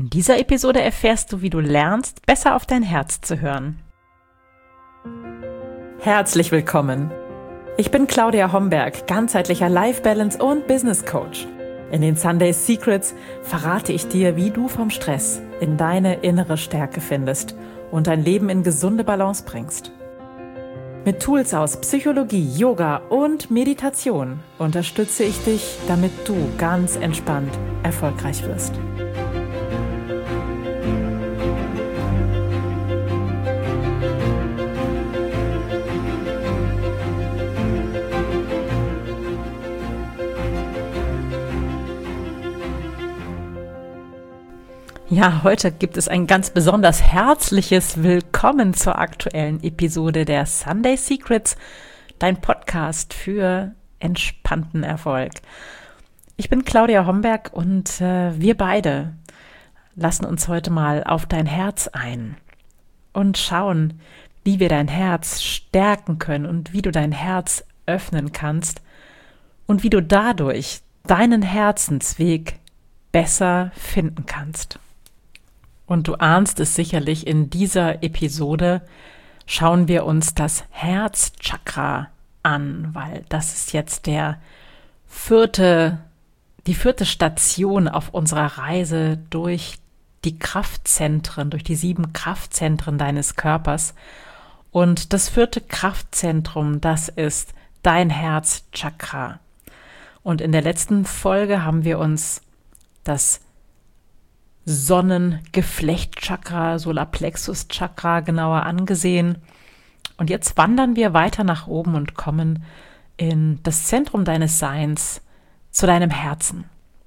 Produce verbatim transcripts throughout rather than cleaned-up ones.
In dieser Episode erfährst du, wie du lernst, besser auf dein Herz zu hören. Herzlich willkommen. Ich bin Claudia Homberg, ganzheitlicher Life Balance und Business Coach. In den Sunday Secrets verrate ich dir, wie du vom Stress in deine innere Stärke findest und dein Leben in gesunde Balance bringst. Mit Tools aus Psychologie, Yoga und Meditation unterstütze ich dich, damit du ganz entspannt erfolgreich wirst. Ja, heute gibt es ein ganz besonders herzliches Willkommen zur aktuellen Episode der Sunday Secrets, dein Podcast für entspannten Erfolg. Ich bin Claudia Homberg und äh, wir beide lassen uns heute mal auf dein Herz ein und schauen, wie wir dein Herz stärken können und wie du dein Herz öffnen kannst und wie du dadurch deinen Herzensweg besser finden kannst. Und du ahnst es sicherlich, in dieser Episode schauen wir uns das Herzchakra an, weil das ist jetzt der vierte, die vierte Station auf unserer Reise durch die Kraftzentren, durch die sieben Kraftzentren deines Körpers. Und das vierte Kraftzentrum, das ist dein Herzchakra. Und in der letzten Folge haben wir uns das Sonnengeflechtchakra, Solarplexuschakra genauer angesehen. Und jetzt wandern wir weiter nach oben und kommen in das Zentrum deines Seins, zu deinem Herzen.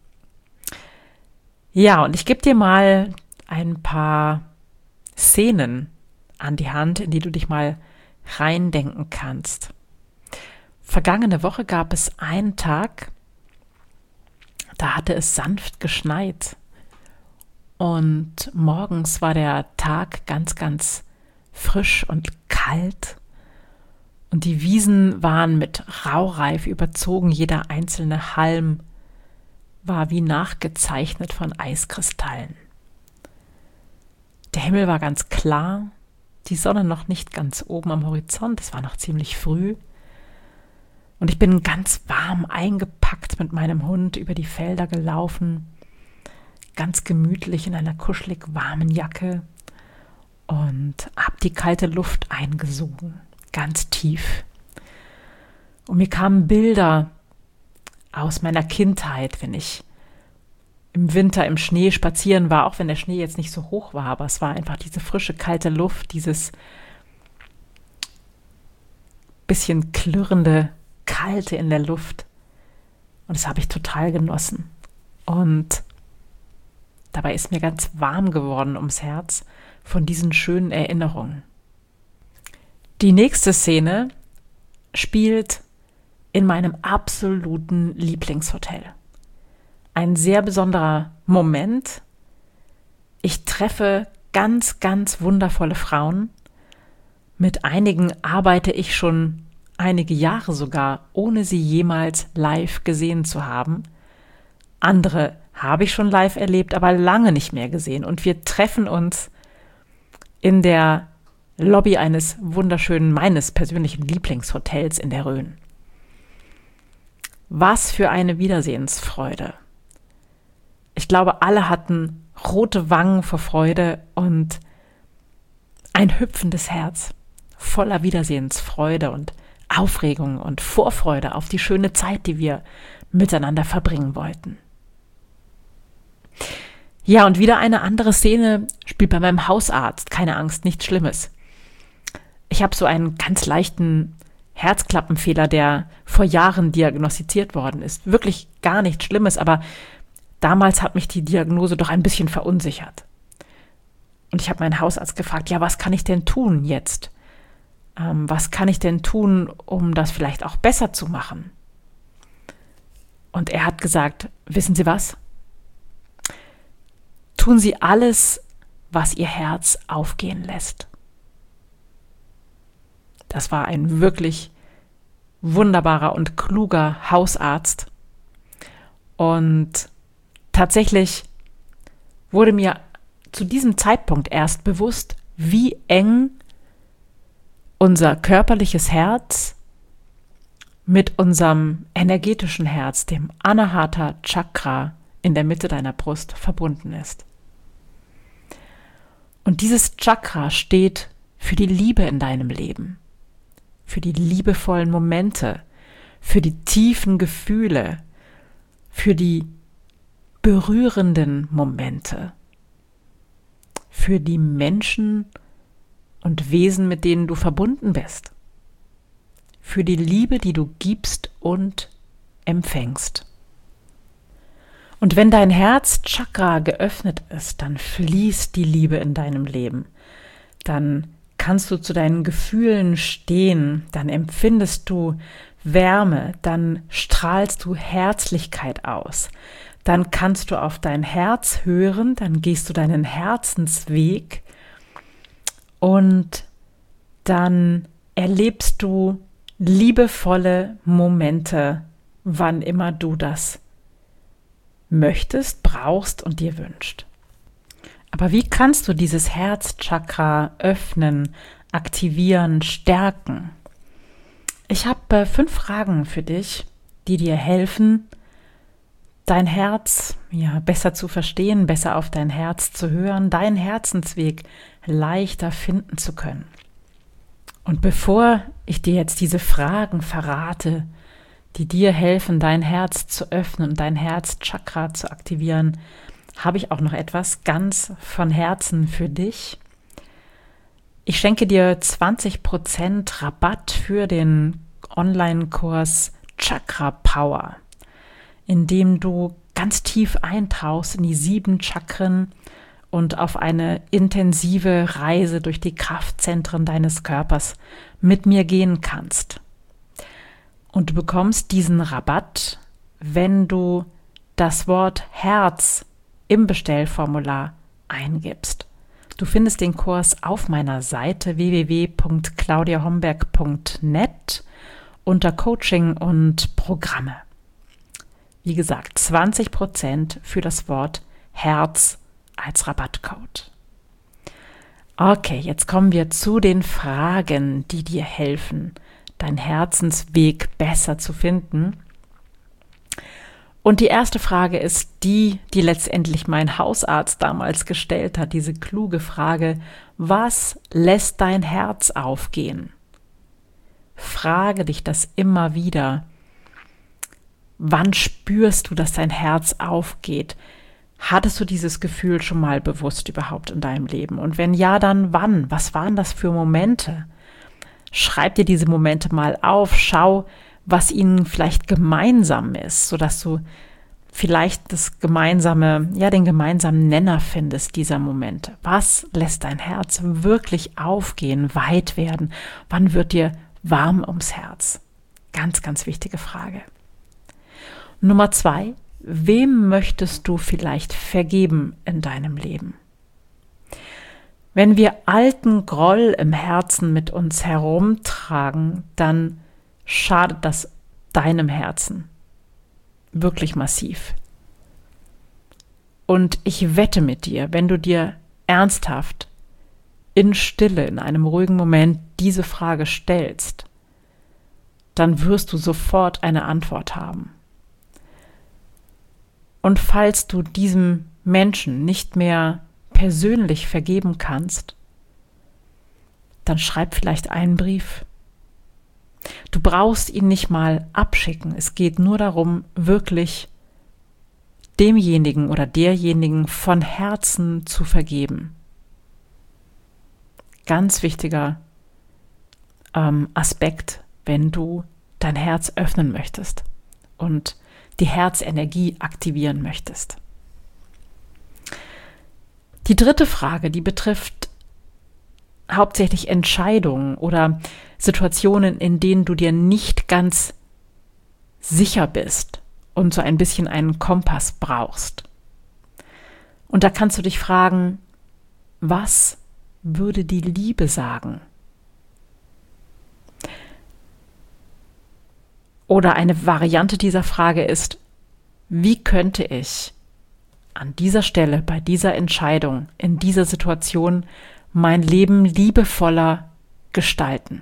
Ja, und ich gebe dir mal ein paar Szenen an die Hand, in die du dich mal reindenken kannst. Vergangene Woche gab es einen Tag, da hatte es sanft geschneit. Und morgens war der Tag ganz, ganz frisch und kalt. Und die Wiesen waren mit Raureif überzogen. Jeder einzelne Halm war wie nachgezeichnet von Eiskristallen. Der Himmel war ganz klar, die Sonne noch nicht ganz oben am Horizont. Es war noch ziemlich früh. Und ich bin ganz warm eingepackt mit meinem Hund über die Felder gelaufen. Ganz gemütlich in einer kuschelig warmen Jacke und habe die kalte Luft eingesogen, ganz tief. Und mir kamen Bilder aus meiner Kindheit, wenn ich im Winter im Schnee spazieren war, auch wenn der Schnee jetzt nicht so hoch war, aber es war einfach diese frische, kalte Luft, dieses bisschen klirrende, kalte in der Luft. Und das habe ich total genossen. Und dabei ist mir ganz warm geworden ums Herz von diesen schönen Erinnerungen. Die nächste Szene spielt in meinem absoluten Lieblingshotel. Ein sehr besonderer Moment. Ich treffe ganz, ganz wundervolle Frauen. Mit einigen arbeite ich schon einige Jahre sogar, ohne sie jemals live gesehen zu haben. Andere habe ich schon live erlebt, aber lange nicht mehr gesehen. Und wir treffen uns in der Lobby eines wunderschönen, meines persönlichen Lieblingshotels in der Rhön. Was für eine Wiedersehensfreude. Ich glaube, alle hatten rote Wangen vor Freude und ein hüpfendes Herz voller Wiedersehensfreude und Aufregung und Vorfreude auf die schöne Zeit, die wir miteinander verbringen wollten. Ja, und wieder eine andere Szene spielt bei meinem Hausarzt. Keine Angst, nichts Schlimmes. Ich habe so einen ganz leichten Herzklappenfehler, der vor Jahren diagnostiziert worden ist. Wirklich gar nichts Schlimmes, aber damals hat mich die Diagnose doch ein bisschen verunsichert. Und ich habe meinen Hausarzt gefragt, ja, was kann ich denn tun jetzt? Ähm, was kann ich denn tun, um das vielleicht auch besser zu machen? Und er hat gesagt, wissen Sie was? Tun Sie alles, was Ihr Herz aufgehen lässt. Das war ein wirklich wunderbarer und kluger Hausarzt. Und tatsächlich wurde mir zu diesem Zeitpunkt erst bewusst, wie eng unser körperliches Herz mit unserem energetischen Herz, dem Anahata Chakra in der Mitte deiner Brust, verbunden ist. Und dieses Chakra steht für die Liebe in deinem Leben, für die liebevollen Momente, für die tiefen Gefühle, für die berührenden Momente, für die Menschen und Wesen, mit denen du verbunden bist, für die Liebe, die du gibst und empfängst. Und wenn dein Herzchakra geöffnet ist, dann fließt die Liebe in deinem Leben. Dann kannst du zu deinen Gefühlen stehen, dann empfindest du Wärme, dann strahlst du Herzlichkeit aus. Dann kannst du auf dein Herz hören, dann gehst du deinen Herzensweg und dann erlebst du liebevolle Momente, wann immer du das möchtest, brauchst und dir wünscht. Aber wie kannst du dieses Herzchakra öffnen, aktivieren, stärken? Ich habe äh, fünf Fragen für dich, die dir helfen, dein Herz ja, besser zu verstehen, besser auf dein Herz zu hören, deinen Herzensweg leichter finden zu können. Und bevor ich dir jetzt diese Fragen verrate, die dir helfen, dein Herz zu öffnen und dein Herzchakra zu aktivieren, habe ich auch noch etwas ganz von Herzen für dich. Ich schenke dir zwanzig Prozent Rabatt für den Online-Kurs Chakra Power, in dem du ganz tief eintauchst in die sieben Chakren und auf eine intensive Reise durch die Kraftzentren deines Körpers mit mir gehen kannst. Und du bekommst diesen Rabatt, wenn du das Wort Herz im Bestellformular eingibst. Du findest den Kurs auf meiner Seite w w w punkt claudia homberg punkt net unter Coaching und Programme. Wie gesagt, zwanzig Prozent für das Wort Herz als Rabattcode. Okay, jetzt kommen wir zu den Fragen, die dir helfen, deinen Herzensweg besser zu finden. Und die erste Frage ist die, die letztendlich mein Hausarzt damals gestellt hat, diese kluge Frage: Was lässt dein Herz aufgehen? Frage dich das immer wieder. Wann spürst du, dass dein Herz aufgeht? Hattest du dieses Gefühl schon mal bewusst überhaupt in deinem Leben? Und wenn ja, dann wann? Was waren das für Momente? Schreib dir diese Momente mal auf, schau, was ihnen vielleicht gemeinsam ist, sodass du vielleicht das gemeinsame, ja, den gemeinsamen Nenner findest dieser Momente. Was lässt dein Herz wirklich aufgehen, weit werden? Wann wird dir warm ums Herz? Ganz, ganz wichtige Frage. Nummer zwei, wem möchtest du vielleicht vergeben in deinem Leben? Wenn wir alten Groll im Herzen mit uns herumtragen, dann schadet das deinem Herzen wirklich massiv. Und ich wette mit dir, wenn du dir ernsthaft in Stille, in einem ruhigen Moment diese Frage stellst, dann wirst du sofort eine Antwort haben. Und falls du diesem Menschen nicht mehr persönlich vergeben kannst, dann schreib vielleicht einen Brief. Du brauchst ihn nicht mal abschicken. Es geht nur darum, wirklich demjenigen oder derjenigen von Herzen zu vergeben. Ganz wichtiger ähm, Aspekt, wenn du dein Herz öffnen möchtest und die Herzenergie aktivieren möchtest. Die dritte Frage, die betrifft hauptsächlich Entscheidungen oder Situationen, in denen du dir nicht ganz sicher bist und so ein bisschen einen Kompass brauchst. Und da kannst du dich fragen, was würde die Liebe sagen? Oder eine Variante dieser Frage ist, wie könnte ich an dieser Stelle, bei dieser Entscheidung, in dieser Situation mein Leben liebevoller gestalten?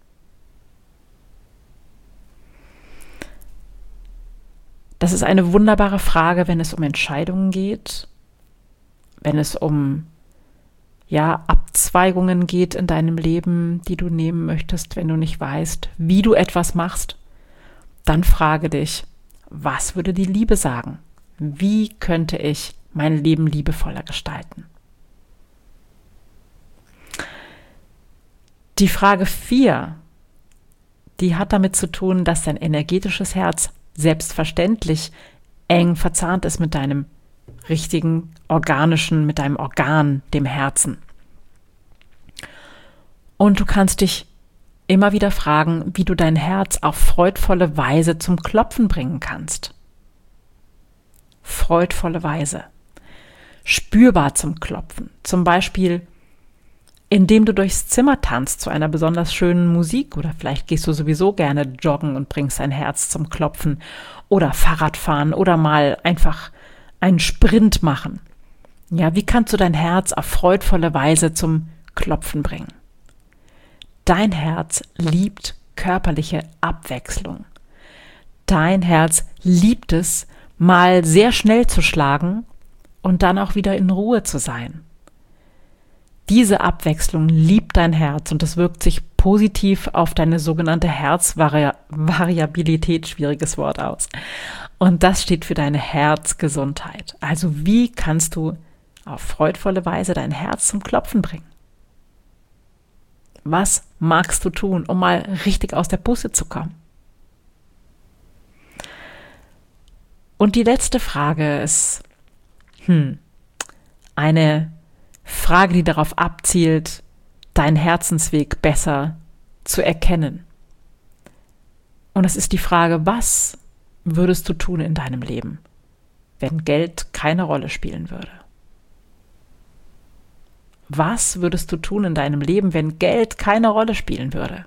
Das ist eine wunderbare Frage, wenn es um Entscheidungen geht, wenn es um ja, Abzweigungen geht in deinem Leben, die du nehmen möchtest, wenn du nicht weißt, wie du etwas machst. Dann frage dich, was würde die Liebe sagen? Wie könnte ich mein Leben liebevoller gestalten? Die Frage vier, die hat damit zu tun, dass dein energetisches Herz selbstverständlich eng verzahnt ist mit deinem richtigen organischen, mit deinem Organ, dem Herzen. Und du kannst dich immer wieder fragen, wie du dein Herz auf freudvolle Weise zum Klopfen bringen kannst. Freudvolle Weise. Spürbar zum Klopfen. Zum Beispiel, indem du durchs Zimmer tanzt zu einer besonders schönen Musik, oder vielleicht gehst du sowieso gerne joggen und bringst dein Herz zum Klopfen, oder Fahrrad fahren oder mal einfach einen Sprint machen. Ja, wie kannst du dein Herz auf freudvolle Weise zum Klopfen bringen? Dein Herz liebt körperliche Abwechslung. Dein Herz liebt es, mal sehr schnell zu schlagen und dann auch wieder in Ruhe zu sein. Diese Abwechslung liebt dein Herz und das wirkt sich positiv auf deine sogenannte Herzvariabilität, schwieriges Wort, aus. Und das steht für deine Herzgesundheit. Also wie kannst du auf freudvolle Weise dein Herz zum Klopfen bringen? Was magst du tun, um mal richtig aus der Puste zu kommen? Und die letzte Frage ist, hm, eine Frage, die darauf abzielt, deinen Herzensweg besser zu erkennen. Und das ist die Frage, was würdest du tun in deinem Leben, wenn Geld keine Rolle spielen würde? Was würdest du tun in deinem Leben, wenn Geld keine Rolle spielen würde?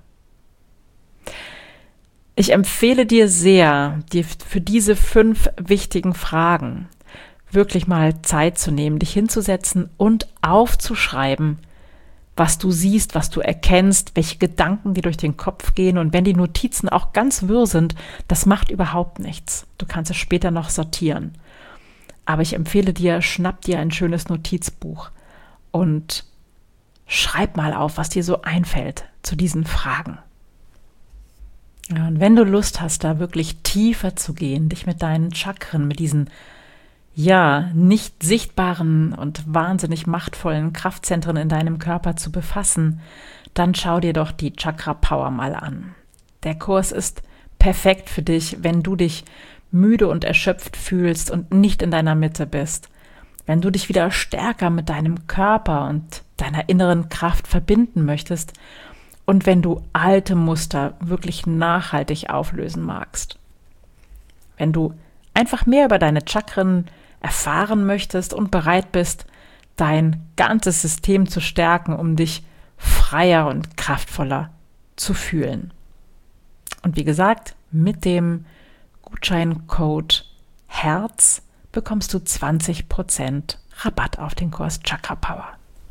Ich empfehle dir sehr, dir für diese fünf wichtigen Fragen wirklich mal Zeit zu nehmen, dich hinzusetzen und aufzuschreiben, was du siehst, was du erkennst, welche Gedanken dir durch den Kopf gehen. Und wenn die Notizen auch ganz wirr sind, das macht überhaupt nichts. Du kannst es später noch sortieren. Aber ich empfehle dir, schnapp dir ein schönes Notizbuch und schreib mal auf, was dir so einfällt zu diesen Fragen. Ja, und wenn du Lust hast, da wirklich tiefer zu gehen, dich mit deinen Chakren, mit diesen ja, nicht sichtbaren und wahnsinnig machtvollen Kraftzentren in deinem Körper zu befassen, dann schau dir doch die Chakra Power mal an. Der Kurs ist perfekt für dich, wenn du dich müde und erschöpft fühlst und nicht in deiner Mitte bist. Wenn du dich wieder stärker mit deinem Körper und deiner inneren Kraft verbinden möchtest und wenn du alte Muster wirklich nachhaltig auflösen magst. Wenn du einfach mehr über deine Chakren erfahren möchtest und bereit bist, dein ganzes System zu stärken, um dich freier und kraftvoller zu fühlen. Und wie gesagt, mit dem Gutscheincode HERZ bekommst du zwanzig Prozent Rabatt auf den Kurs Chakra Power.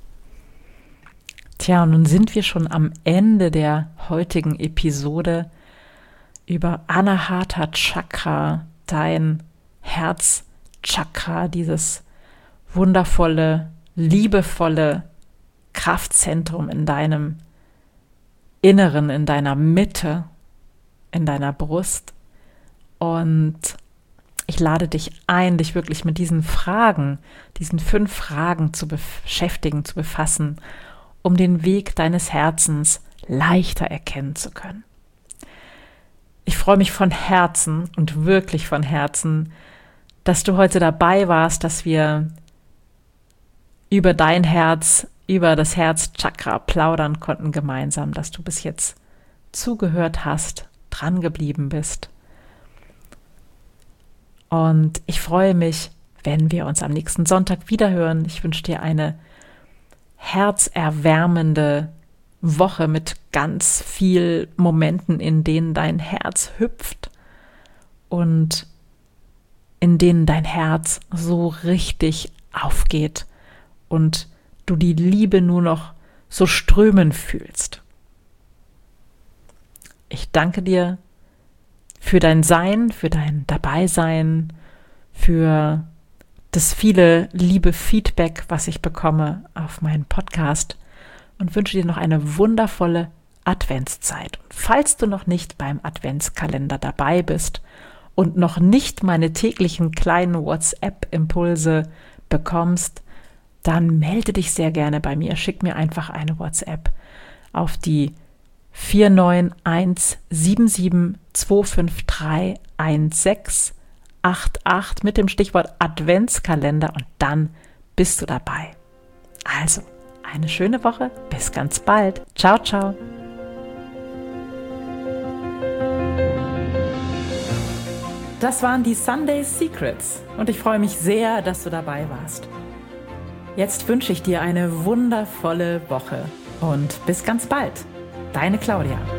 Tja, und nun sind wir schon am Ende der heutigen Episode über Anahata Chakra, dein Herzchakra, dieses wundervolle, liebevolle Kraftzentrum in deinem Inneren, in deiner Mitte, in deiner Brust. Und ich lade dich ein, dich wirklich mit diesen Fragen, diesen fünf Fragen zu beschäftigen, zu befassen, um den Weg deines Herzens leichter erkennen zu können. Ich freue mich von Herzen und wirklich von Herzen, dass du heute dabei warst, dass wir über dein Herz, über das Herzchakra plaudern konnten gemeinsam, dass du bis jetzt zugehört hast, dran geblieben bist. Und ich freue mich, wenn wir uns am nächsten Sonntag wiederhören. Ich wünsche dir eine herzerwärmende Woche mit ganz viel Momenten, in denen dein Herz hüpft und in denen dein Herz so richtig aufgeht und du die Liebe nur noch so strömen fühlst. Ich danke dir für dein Sein, für dein Dabeisein, für das viele liebe Feedback, was ich bekomme auf meinen Podcast und wünsche dir noch eine wundervolle Adventszeit. Und falls du noch nicht beim Adventskalender dabei bist und noch nicht meine täglichen kleinen WhatsApp-Impulse bekommst, dann melde dich sehr gerne bei mir. Schick mir einfach eine WhatsApp auf die vier neun eins sieben sieben zwei fünf drei eins sechs acht acht mit dem Stichwort Adventskalender und dann bist du dabei. Also, eine schöne Woche. Bis ganz bald. Ciao, ciao. Das waren die Sunday Secrets und ich freue mich sehr, dass du dabei warst. Jetzt wünsche ich dir eine wundervolle Woche und bis ganz bald. Deine Claudia.